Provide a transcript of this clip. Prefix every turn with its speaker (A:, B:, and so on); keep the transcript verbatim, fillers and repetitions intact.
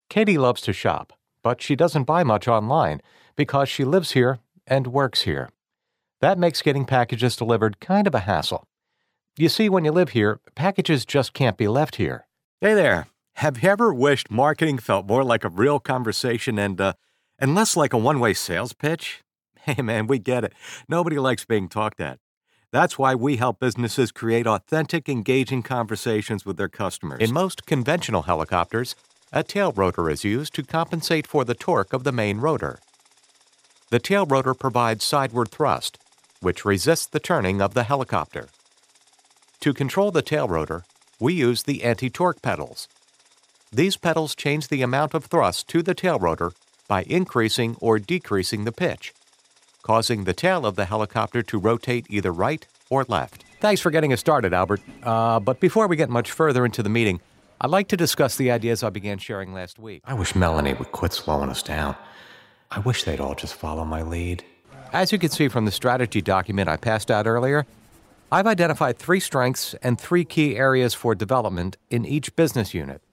A: Katie loves to shop, but she doesn't buy much online because she lives here and works here. That makes getting packages delivered kind of a hassle. You see, when you live here, packages just can't be left here.
B: Hey there. Have you ever wished marketing felt more like a real conversation and, uh, and less like a one-way sales pitch? Hey man, we get it. Nobody likes being talked at. That's why we help businesses create authentic, engaging conversations with their customers.
A: In most conventional helicopters, a tail rotor is used to compensate for the torque of the main rotor. The tail rotor provides sideward thrust, which resists the turning of the helicopter. To control the tail rotor, we use the anti-torque pedals. These pedals change the amount of thrust to the tail rotor by increasing or decreasing the pitch, causing the tail of the helicopter to rotate either right or left. Thanks for getting us started, Albert. Uh, but before we get much further into the meeting, I'd like to discuss the ideas I began sharing last week.
C: I wish Melanie would quit slowing us down. I wish they'd all just follow my lead.
A: As you can see from the strategy document I passed out earlier, I've identified three strengths and three key areas for development in each business unit.